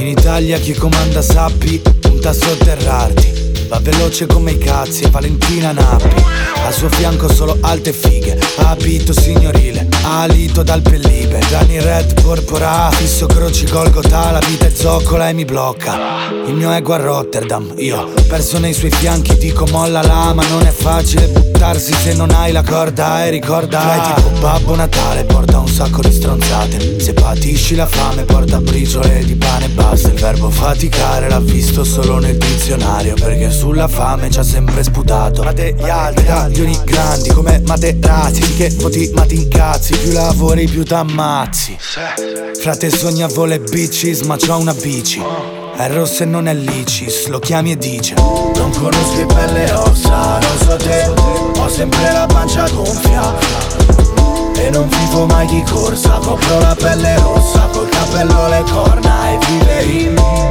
In Italia chi comanda sappi, punta a sotterrarti. Va veloce come i cazzi e Valentina Nappi. Al suo fianco solo alte fighe, abito signorile, alito dal pellibe. Gianni Red Porpora, fisso croci Golgotha. La vita è zoccola e mi blocca. Il mio ego a Rotterdam, io perso nei suoi fianchi, dico molla là. Ma non è facile buttarsi se non hai la corda. E ricorda, fai tipo Babbo Natale, porta un sacco di stronzate. Se patisci la fame porta briciole di pane e basta. Il verbo faticare l'ha visto solo nel dizionario, perché sulla fame ci ha sempre sputato. Ma te gli altri caglioni grandi come Materazzi, di che voti ma ti incazzi, più lavori più t'ammazzi. Frate sogna vole bitches ma c'ho una bici, è rossa e non è licis, lo chiami e dice non conosco i pelle e ossa, non so te, ho sempre la pancia gonfia e non vivo mai di corsa, copro la pelle rossa col cappello le corna e vive in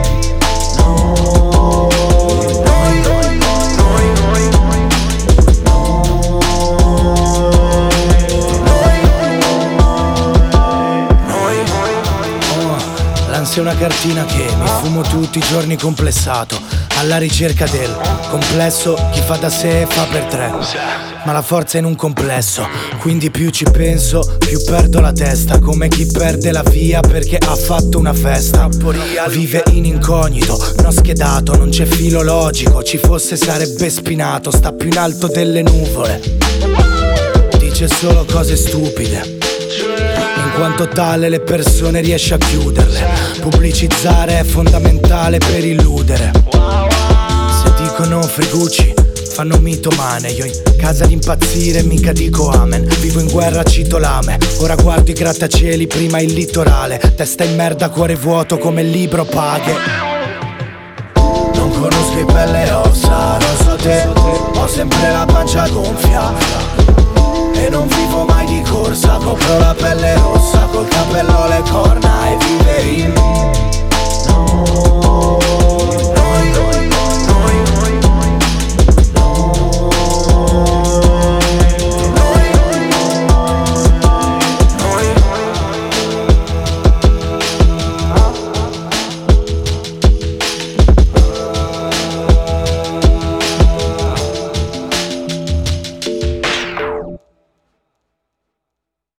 L'ansia è una cartina che mi fumo tutti i giorni complessato, alla ricerca del complesso, chi fa da sé fa per tre. Ma la forza è in un complesso, quindi più ci penso, più perdo la testa. Come chi perde la via perché ha fatto una festa. Vive in incognito, non schedato, non c'è filo logico. Ci fosse sarebbe spinato, sta più in alto delle nuvole. Dice solo cose stupide, in quanto tale le persone riesce a chiuderle. Pubblicizzare è fondamentale per illudere. Se dicono frigucci fanno mitomane, io in casa di impazzire mica dico amen. Vivo in guerra, cito lame, ora guardo i grattacieli, prima il litorale. Testa in merda, cuore vuoto come il libro paghe. Non conosco i pelle e ossa, non so te, ho sempre la pancia gonfia e non vivo mai di corsa, copro la pelle rossa col cappello le corna e vive